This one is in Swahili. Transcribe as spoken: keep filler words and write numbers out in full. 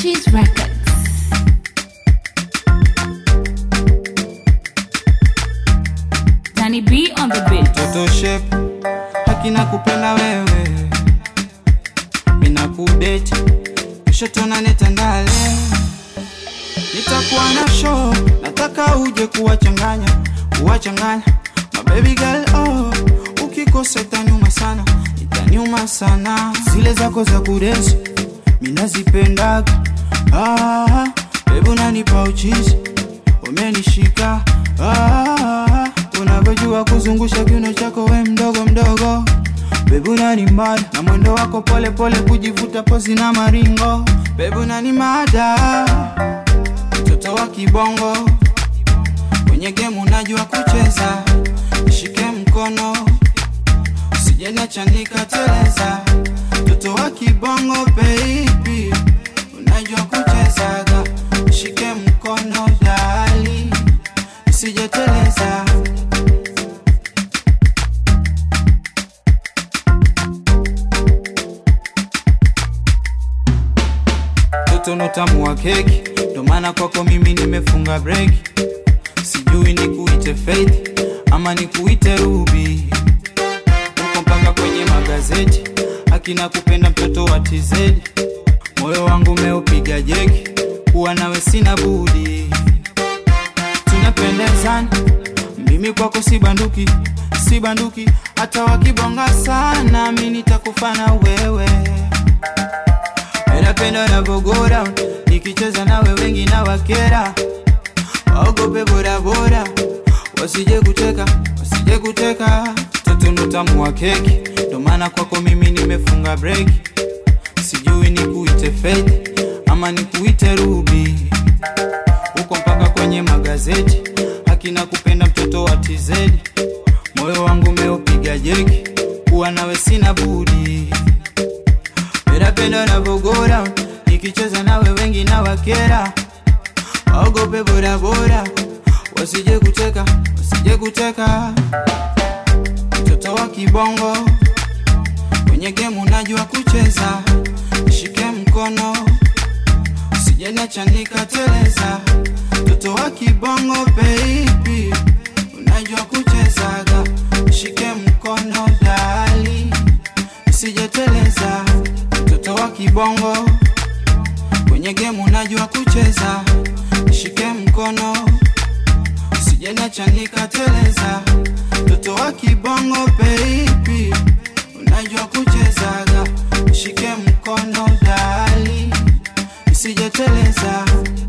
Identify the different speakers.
Speaker 1: Cheese Records. Danny B on the beat.
Speaker 2: Toto shape, hakina kupenda wewe. Mina kudate, kisha tuonane Tandale. Nitakuwa na show, nataka uje kuwachanganya, kuwachanganya. My baby girl, oh, ukikosa itaniuma sana, itaniuma sana. Zile zako za kudance, mina zipendaga. Ah, baby unanipa uchizi, umenishika. Ah, unavyojua kuzungusha kiuno chako we mdogo mdogo. Baby unanimada, na mwendo wako pole pole kujivuta pozi na maringo. Baby unanimada, mtoto wa kibongo. Kwenye game unajua kucheza, nishike mkono, usije niacha nikateleza. Mtoto wa kibongo baby, unajua kucheza, nishike mkono dali, usije teleza. Toto notamu wa keki, ndo maana kwako mimi nimefunga break. Sijui nikuite Faith ama nikuite Ruby. Uko mpaka kwenye magazeti, hakina kupenda mtoto wa T Z. Moyo wangu umeupiga jeki, kuwa nawe sina budi. Tunapendezana, mimi kwako si banduki, si banduki. Hata wakibonga sana, mimi nitakufana wewe. Napenda unavogora, nikicheza nawe wengi na wakera. Waogope bora bora, wasije kuteka, wasije kuteka. Toto notamu wa keki, ndo maana kwako mimi nimefunga break. Sijui nikuite Faith ama nikuite Ruby. Uko mpaka kwenye magazeti, hakina kupenda mtoto wa T Z. Moyo wangu umeupiga jeki, kuwa nawe sina budi. Napenda unavogora, nikicheza nawe wengi na wakera. Waogope bora bora, wasije kuteka, wasije kuteka. Mtoto wa kibongo, kwenye game unajua kucheza, nishike mkono, usije niacha nikateleza. Mtoto wa kibongo baby, unajua kucheza, nishike mkono dali, usije teleza. Mtoto wa kibongo, kwenye game unajua kucheza, nishike mkono, usije niacha nikateleza. Mtoto wa kibongo baby, unajua kucheza, nishike mkono dali, usije teleza.